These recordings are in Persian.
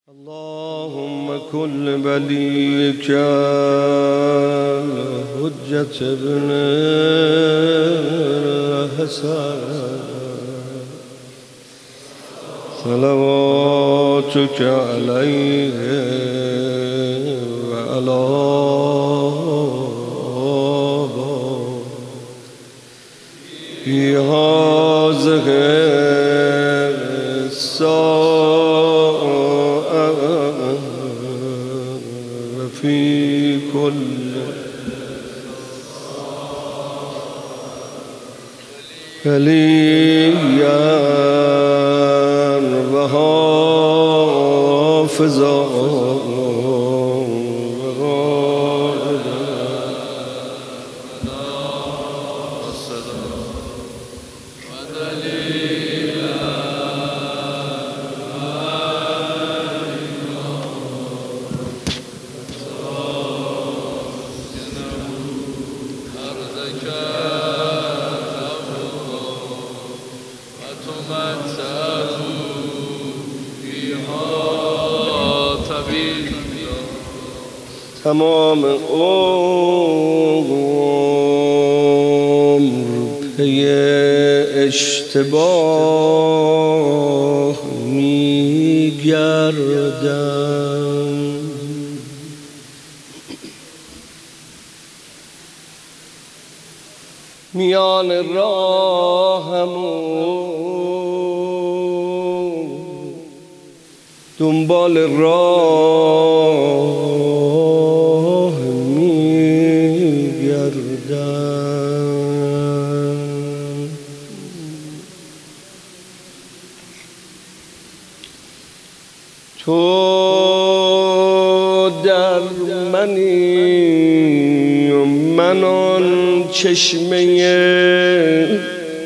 اللهم كل وليك حجة ابن حسن صلواتك عليه وعلى آبائه في هذه الساعة وفي كل وليا وحافظا تمام عمر پی اشتباه میگردم میان راهم دنبال راه میگردم تو در منی و من آن چشمه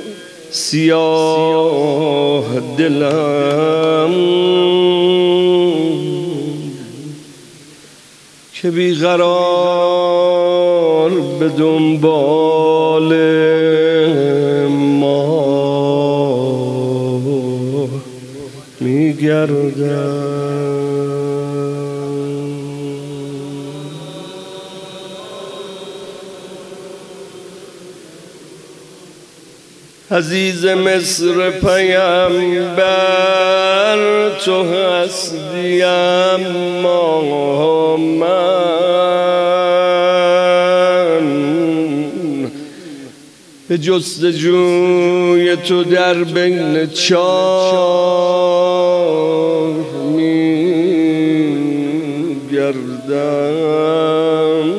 سیاه دلم که بیقرار به دنبال ما میگردم. عزیز مصر پیامبر تو هستی، اما من به جستجوی تو در بین چاه می‌گردم.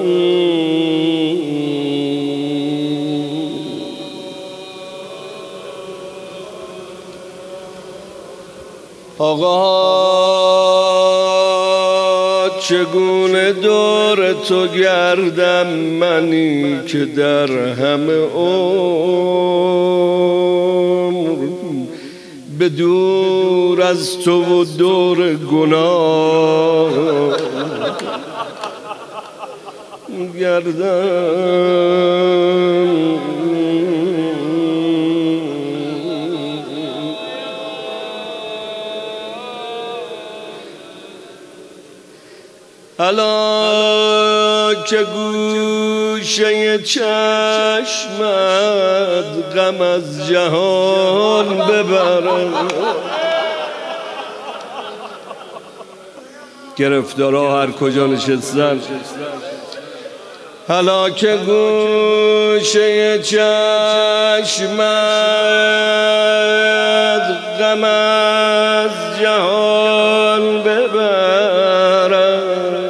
آقا چگونه دور تو گردم، منی که در همه عمر به دور از تو و دور گناه گردم. حالا که گوشه چشمت غم از جهان ببرم، گرفتارا هر کجا نشستن، حالا که گوشه چشمت غم از جهان ببرم،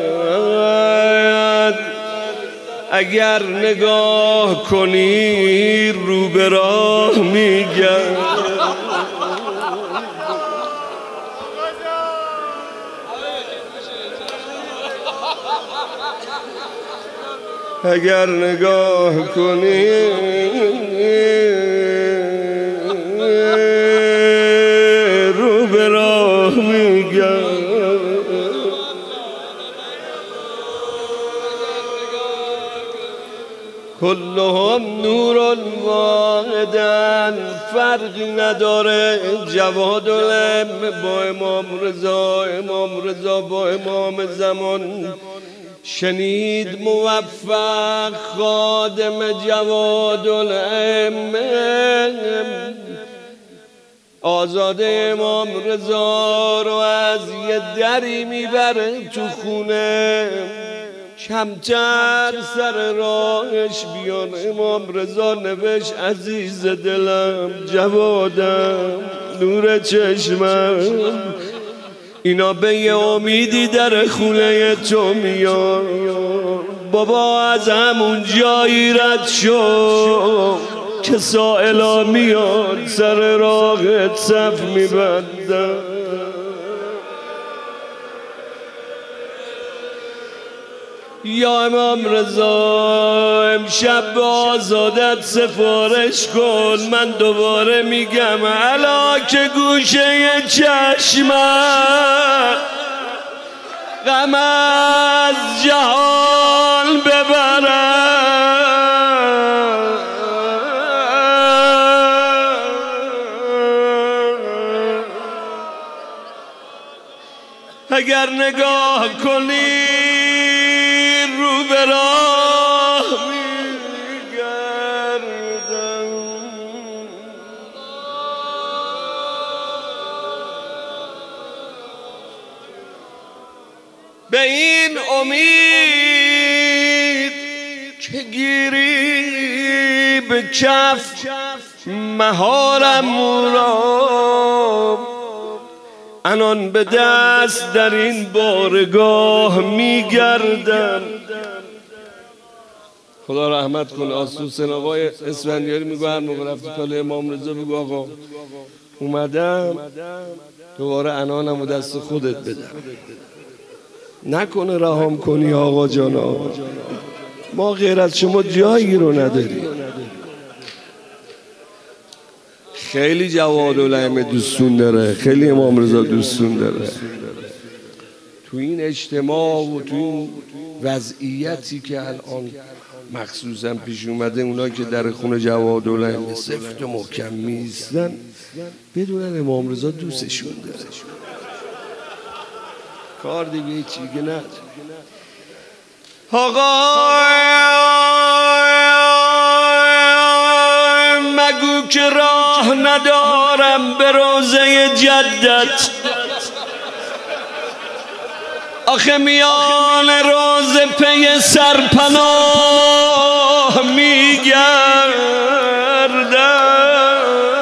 اگر نگاه کنی رو به راه میگم، اگر نگاه کنی رو به راه میگم. کلهم نور واحدن، فرقی نداره جواد العلم با امام رضا، امام رضا با امام زمان. شنید موفق خادم جواد العلم آزاده امام رضا رو از یه دری میبره تو خونه، کمتر سر راهش بیان امام رضا نوشت عزیز دلم، جوادم، نور چشمم، اینا به یه امیدی در خونه تو میان. بابا از همون جایی رد شو که سائلا میان سر راهت صف میبندن. یا امام رضا امشب به آزادت سفارش کن، من دوباره میگم علا که گوشه چشمم غم از جهان ببرم. اگر نگاه کنی رو به راه میگردم، به این امید که گیری به کف مهارم را، انان به دست در این بارگاه میگردم. خدا رحمت کنه آسو سناقای اسفندیاری میگو هر موقع رفتی پلوی امام رضا بگو آقا اومدم دوباره انانم و دست خودت بدم، نکنه رهام کنی آقا جانا، ما غیر از شما جایی رو نداریم. خیلی جواد العلم دوستون داره، خیلی امام رضا دوستون داره. تو این اجتماع و تو این وضعیتی که الان مخصوصا پیش اومده، اونا که در خونه جواد العلم سفت و محکم میستن بدونن امام رضا دوستشون داره. کار دیگه چیگه نه. آقا مگو که راه ندارم به روضه جدت، آخه میان روضه پی سرپناه میگردم.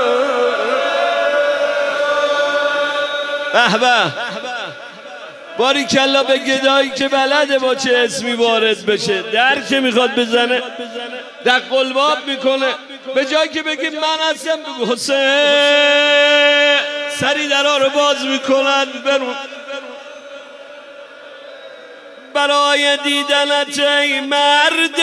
به به باریکلا به گدایی که بلده با چه اسمی وارد بشه، در که میخواد بزنه در قلباب میکنه، به جایی که بگی من هستم بگو حسین، سری درها رو باز میکنن برون برای دیدنت ای مرد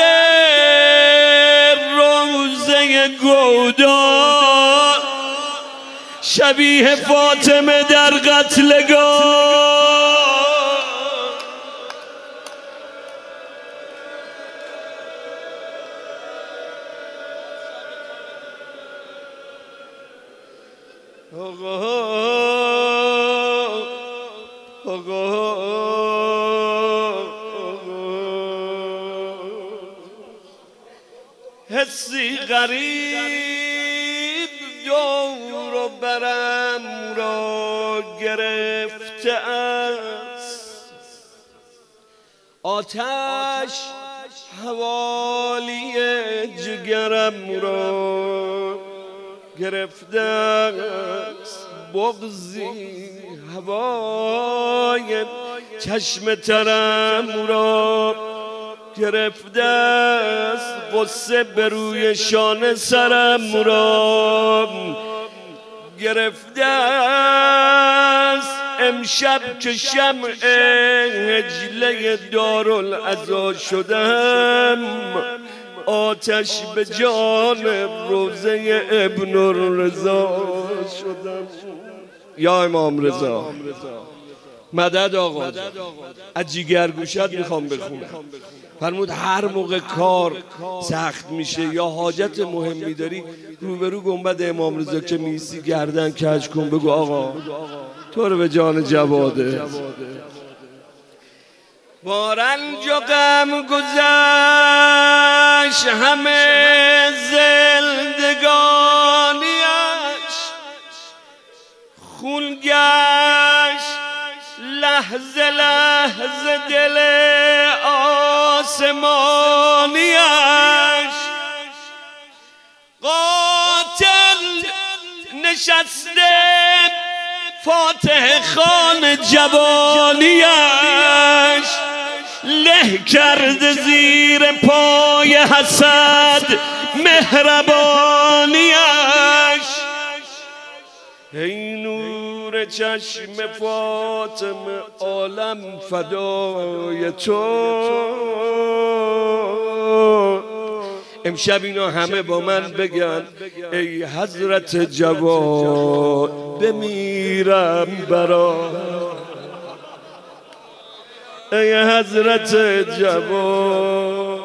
روزه گودار، شبیه فاطمه در قتلگاه. حسی غریب دور و برم را گرفته است، آتش حوالی جگرم را گرفته است، بغضی هوای چشم ترم را گرفته است، قصه به روی شانه سرم را گرفته است. امشب که شمع هجله دارالعزا شدم، آتش به جان روضه ابن الرضا شدم. یا امام رضا مدد آقا از جیگرگوشت میخوام بخونم. فرمود هر موقع کار سخت میشه یا حاجت مهمی داری روبرو گنبد امام رضا که میسی گردن کج کن، بگو آقا تو رو به جان جواده. با رنج و غم گذشت همه زندگانیش، خون گشت لحظه لحظه دل آسمانیش، قاتل نشسته فاتح خان جوانیش، له کرده زیر پای حسد مهربانیش. ای نور چشم فاطمه عالم فدای تو. امشب اینا همه با من بگن ای حضرت جواد بمیرم برا، ای حضرت جواد.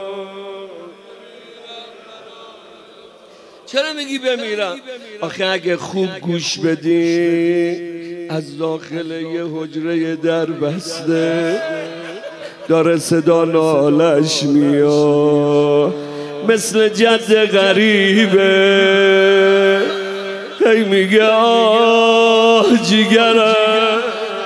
چرا میگی بمیرم؟ آخه اگه خوب گوش بدی از داخل یه حجره در بسته داره صدا نالش میاد، مثل جد غریبه هی میگه آه جیگرم.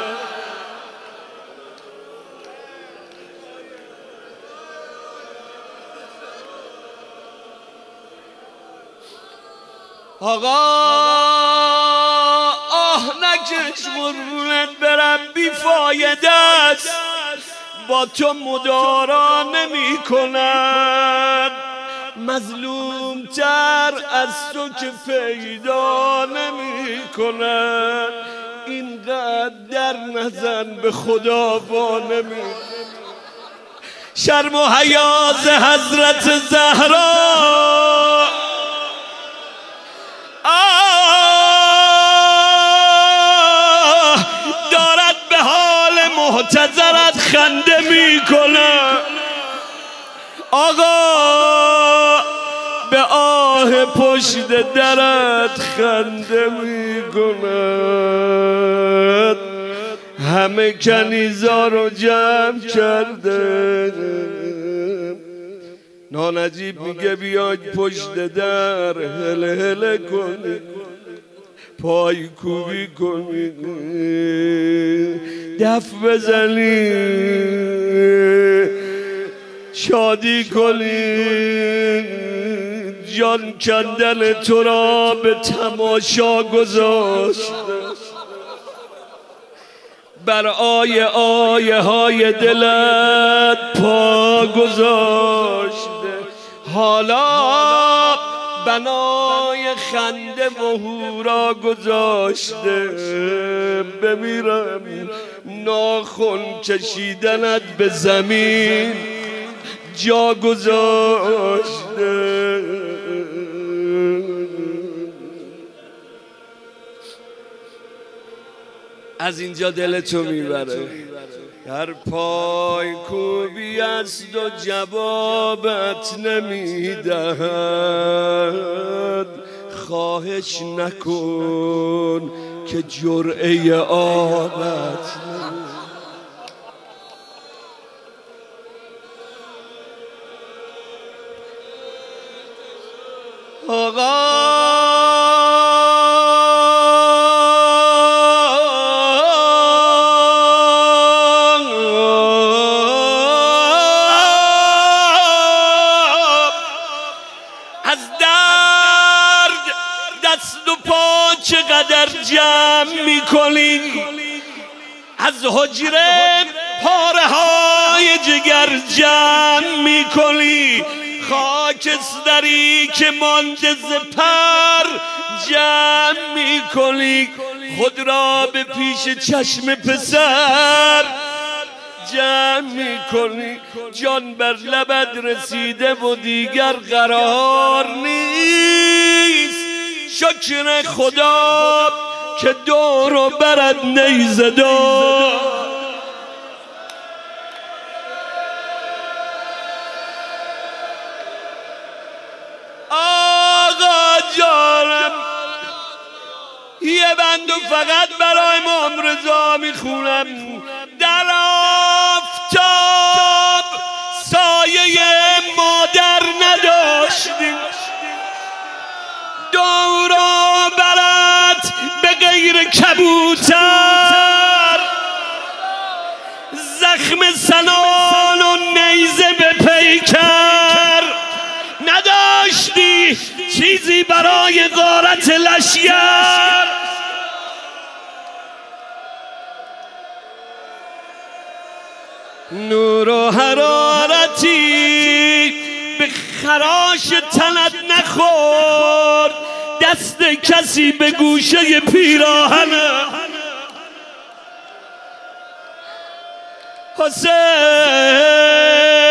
آقا آه نکش قربونت برم، بیفایده است با تو مدارا نمی کند، مظلوم تر از تو که پیدا نمی کند. اینقدر در نزن به خدا با نمی، شرم و حیا ز حضرت زهرا دارد به حال محتضرت خنده میکنه. آقا به آه پشت درت خنده میکند، همه کنیزا رو جمع کرده. نانجیب میگه بیاید پشت در هله هله کنی، پای کوبی کنی، دف بزنی، شادی کنی. جان کندن تو را به تماشا گذاشته، بر آیه های دلت پا گذاشته. حالا بنای خنده و هورا گذاشته. بمیرم ناخن کشیدنت به زمین جا گذاشته. از اینجا دلتو میبره. هر پای کوبی است و جوابت نمیدهد، خواهش نکن که جرعه آبت آقا چقدر جمع میکنی، از حجره پاره های جگر جمع میکنی، خاکستری که مانده ز پر جمع میکنی، خود را به پیش چشم پسر جمع میکنی. جان بر لبت رسیده و دیگر قرار نیست. شکر خدا که دور و برت نیزه دار. رضا میخونم در آفتاب سایه مادر نداشتیم، دور و برت به غیر کبوتر، زخم سنان و نیزه به پیکر، نداشتی چیزی برای غارت لشگر. نور و حرارتی به خراش تنت نخورد، دست کسی به گوشه پیراهنه. حسین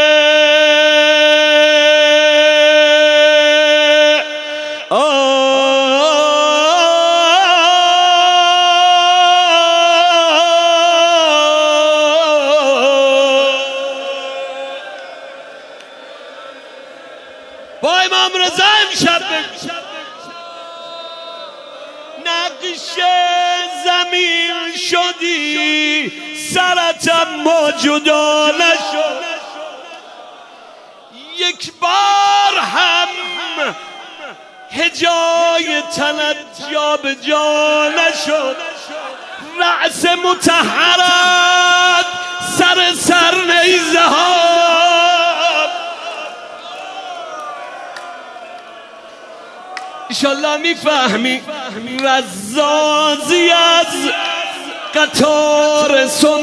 با امام رضا امشب نقش زمین شدی، سرتم ما جدا نشد، یک بار هم هجای تنت جا به جا نشد، رأس مطهرت سر نیزه ها. انشالله میفهمی رزازی از قطار سم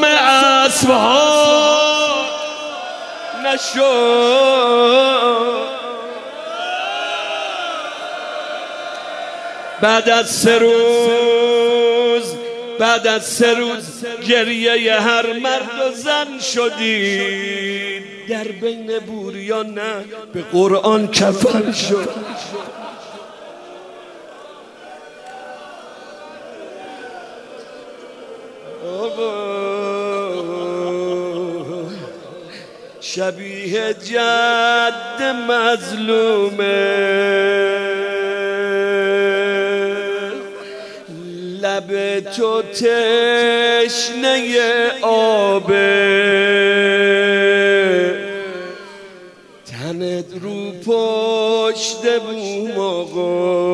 اسبها نشد. بعد از 3 روز گریه هر مرد و زن شدی، در بین بوریان نه به قرآن کفن شد. شبیه جد مظلومه، لب تو تشنه آبه، تنت رو پشت بوم آقا،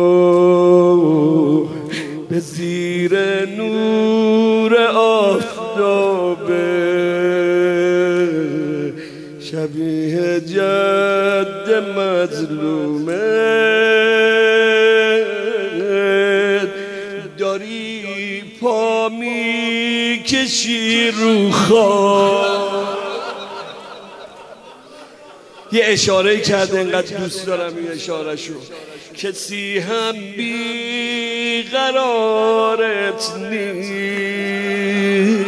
به زیر نور آفتابه، شبیه جد مظلومه، داری پا میکشی رو خاک. یه اشاره کرده، اینقدر دوست دارم این اشاره شو، کسی هم بیقرارت نیست،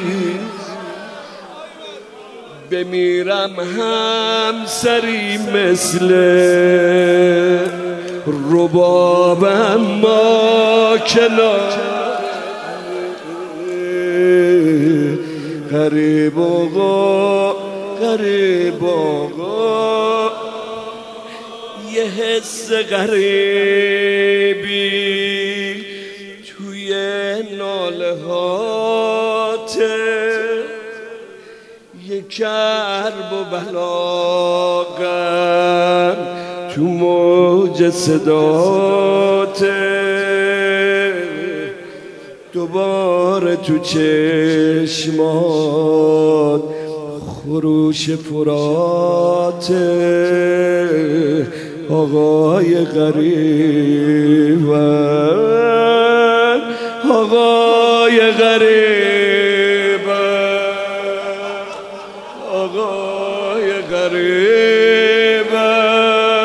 بمیرم همسری مثل ربابم ما کنار، غریب آقا غریب آقا، یه حس غریبی توی ناله هاته، یه کرب و بلاغم تو موج صداته، دوباره تو چشمات خروش فراته، آقای غریبم آقای غریبم آقای غریبم.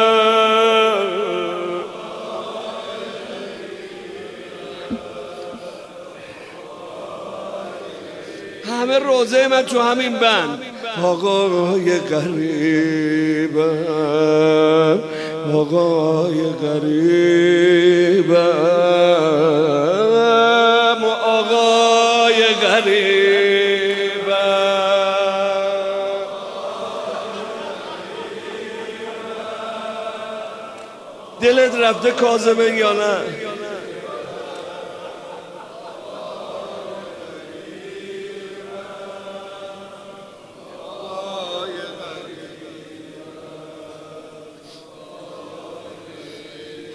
همه روزه من تو همین بند، آقای غریبم آقای غریبم آقای غریبم. دلت رفته کاظمه یا نه؟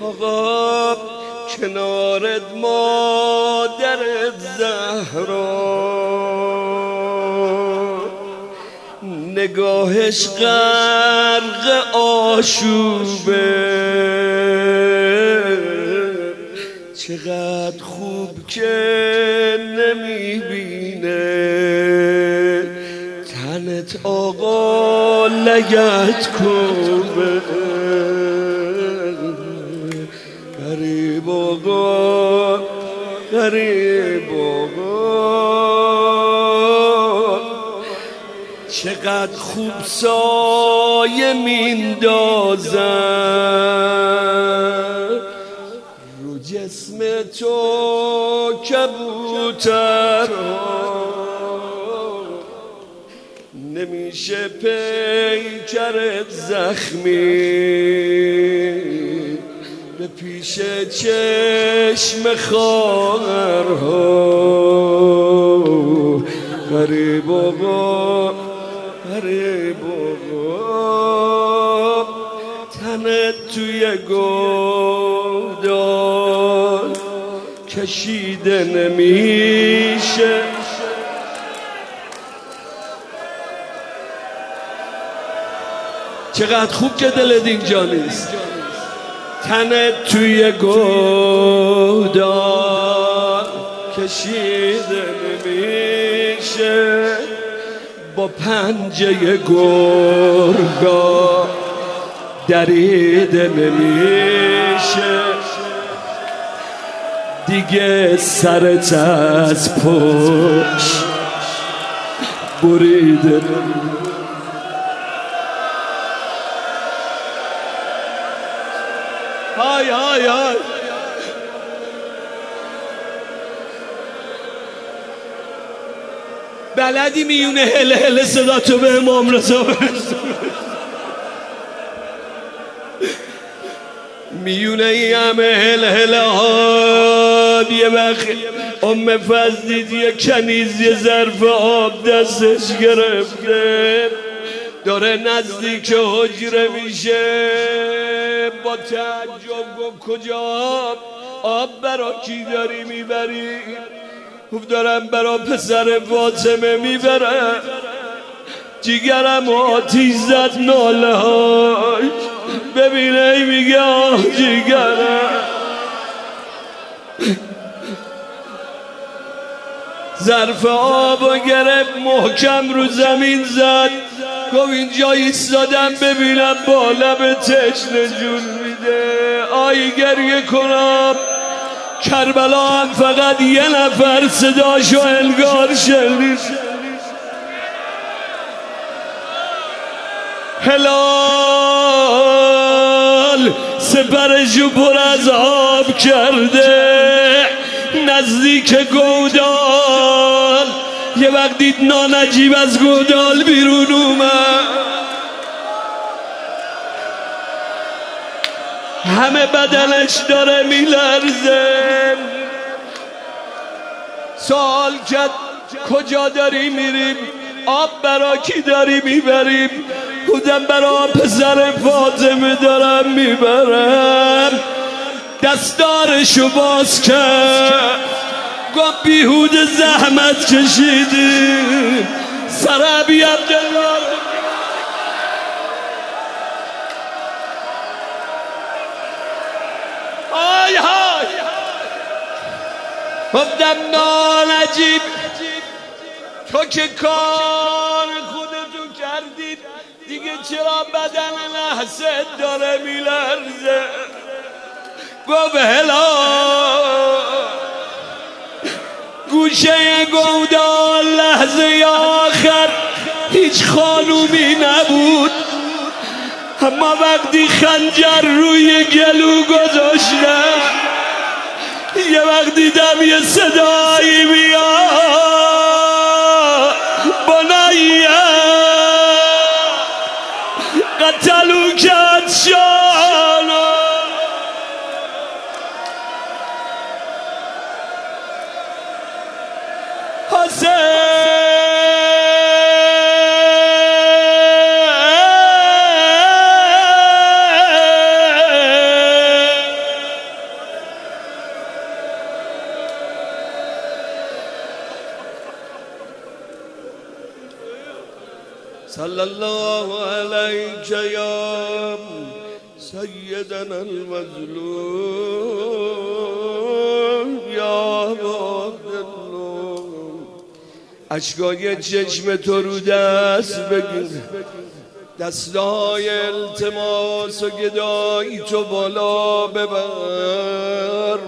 آقا کنارت مادرت زهرا، نگاهش غرق آشوبه، چقدر خوب که نمیبینه تنت آقا لگت کوبه. غریب آقا غریب آقا، چقدر خوب سایه میندازن رو جسم تو کبوتر، نمیشه پیکرت زخمی به پیش چشم خواهرها. غریب آقا غریب آقا، تنت توی گودال کشیده نمیشه، چقدر خوب که دلت اینجا نیست. تنت توی گودال کشیده نمیشه، با پنجه گرگا دریده نمیشه، دیگه سرت از پشت بریده نمیشه. های های های بلدی میونه هله هله صدا تو به امام رضا برسون، میونه ای همه هله هله ها. یه وقت ام فضلید یه کنیز یه ظرف آب دستش گرفته داره نزدیک حجره میشه، با تعجب گفت کجا آب برا کی داری میبری؟ گفت دارم برا پسر فاطمه میبرم. جیگرم آتیش زد ناله هاش، ببینه میگه آه جیگرم. ظرف آب گرفت محکم رو زمین زد، گفت اینجا ایستادم ببینم با لب تشنه جون میده. آی گریه کنم کربلا هم فقط یه نفر صداشو انگار شنید. هلال سپرشو پر از آب کرده نزدیک گودال، یه وقت دید نانجیب از گودال بیرون اومد، همه بدنش داره میلرزه. سوال کرد کجا داری میریم؟ آب برا کی داری میبریم؟ بودم برا پسر فاطمه دارم میبرم. دستارشو باز کرد گفت بیهوده زحمت کشیدیم، سر ابی عبدالله آی های گفتم نانجیب تو که کار خودتو کردید دیگه چرا بدن نحست داره میلرزه؟ گفت هلا گوشه گودال لحظه آخر هیچ خانومی نبود، اما وقتی خنجر روی گلو گذاشتم یه وقت دیدم یه صدایی میاد بنیه قتلو کرد شانا. صلی الله علیک یا سیدنا المظلوم یا عبدالله. اشکای چشم تو رو دست بگیر، دستای التماس و گدایی تو بالا ببر.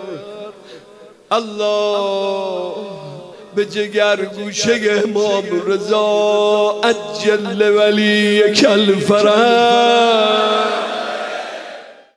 الله به جگر گوشه امام رضا عجل ولی کل فرج.